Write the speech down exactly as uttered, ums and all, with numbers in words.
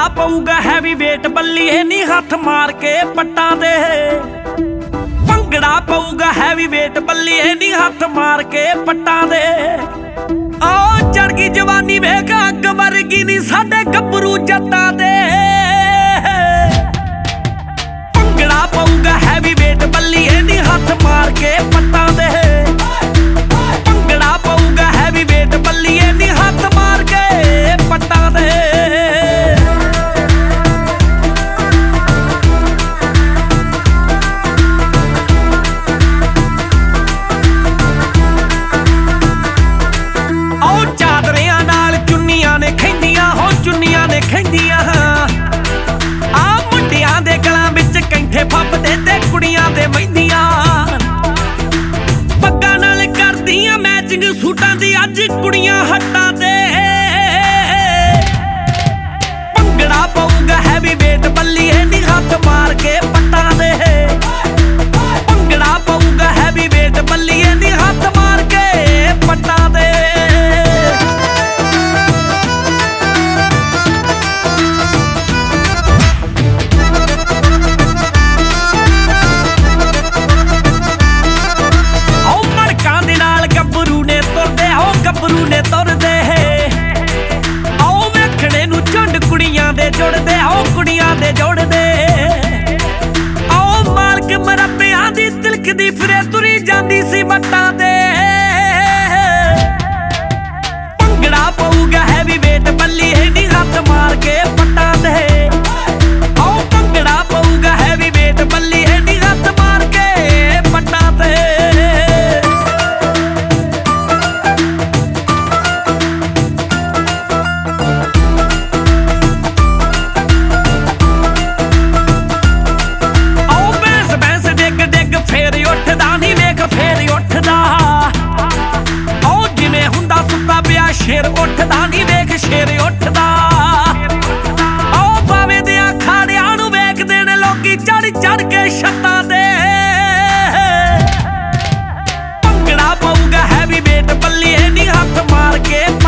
ਭੰਗੜਾ ਪਊਗਾ heavy weight ਬੱਲੀਏ ਨੀ ਹੱਥ ਮਾਰ ਕੇ ਪੱਟਾਂ ਦੇ। ਭੰਗੜਾ ਪਊਗਾ ਹੈਵੀ ਵੇਟ ਬੱਲੀਏ ਨੀ ਹੱਥ ਮਾਰ ਕੇ ਪੱਟਾਂ ਦੇ। ਆਓ ਚੜ ਗਈ ਜਵਾਨੀ ਵੇਖ ਅੱਗ ਵਰਗੀ ਨੀ ਸਾਡੇ ਗੱਭਰੂ ਜੱਟਾਂ ਦੇ। ਭੰਗੜਾ ਪਊਗਾ ਹੈਵੀ ਵੇਟ ਬੱਲੀਏ ਨੀ ਹੱਥ ਮਾਰ ਕੇ ਪੱਟਾਂ ਦੇ। ਭੰਗੜਾ ਪਊਗਾ ਹੈਵੀ ਵੇਟ ਬੱਲੀਏ ਨੀ ਹੱਥ ਮਾਰ ਕੇ ਪੱਟਾਂ ਦੇ। ਚੁੰਨੀਆਂ ਨੇ ਖੈਂਦੀਆਂ ਆ ਮੁੰਡਿਆਂ ਦੇ ਗਲਾਂ ਵਿੱਚ ਕੈਂਠੇ ਫੱਬਦੇ ਤੇ ਕੁੜੀਆਂ ਦੇ ਮਹਿੰਦੀਆਂ। ਪੱਗਾਂ ਨਾਲ ਕਰਦੀਆਂ ਮੈਚਿੰਗ ਸੂਟਾਂ ਦੀ ਅੱਜ ਕੁੜੀਆਂ ਹੱਟਾਂ ਤੇ। ਭੰਗੜਾ ਪਊਗਾ ਹੈਵੀ ਵੇਟ ਬੱਲੀਏ ਨੀ ਹੱਥ ਮਾਰ ਕੇ ਪੱਟਾਂ ਦੇ। ਭੰਗੜਾ ਪਊਗਾ ਹੈਵੀ ਵੇਟ ਬੱਲੀਏ ਨੀ ਹੱਥ ਮਾਰ ਕੇ ਪੱਟਾਂ ਦੇ। ਗੱਭਰੂ ਨੇ ਤੁਰਦੇ ਆਓ ਵੇਖਣੇ ਨੂੰ ਝੁੰਡ ਕੁੜੀਆਂ ਦੇ ਜੁੜਦੇ ਆਓ ਕੁੜੀਆਂ ਦੇ ਜੁੜਦੇ। ਆਓ ਮਾਲਕ ਮਰੱਬਿਆਂ ਦੀ ਤਿਲਕਦੀ ਫਿਰੇ ਤੁਰੀ ਜਾਂਦੀ ਸੀ ਵੱਟਾਂ ਤੇ। ਭੰਗੜਾ ਪਊਗਾ ਹੈਵੀ ਵੇਟ ਬੱਲੀਏ ਨੀ ਹੱਥ ਮਾਰ ਕੇ ਪੱਟਾਂ ਤੇ। ਆਓ ਭੰਗੜਾ ਪਊਗਾ ਹੈਵੀ ਵੇਟ ਬੱਲੀਏ ਨੀ ਹੱਥ ਮਾਰ ਕੇ ਪੱਟਾਂ ਤੇ। ਸ਼ੇਰ ਉੱਠਦਾ ਨੀ ਵੇਖ ਸ਼ੇਰ ਉੱਠਦਾ। ਆਓ ਬਾਵੇਂ ਦੇ ਅਖਾੜਿਆਂ ਨੂੰ ਵੇਖਦੇ ਨੇ ਲੋਕੀ ਚੜ ਚੜ ਕੇ ਛੱਤਾਂ ਤੇ। ਭੰਗੜਾ ਪਊਗਾ ਹੈਵੀ ਵੇਟ ਬੱਲੀਏ ਨੀ ਹੱਥ ਮਾਰ ਕੇ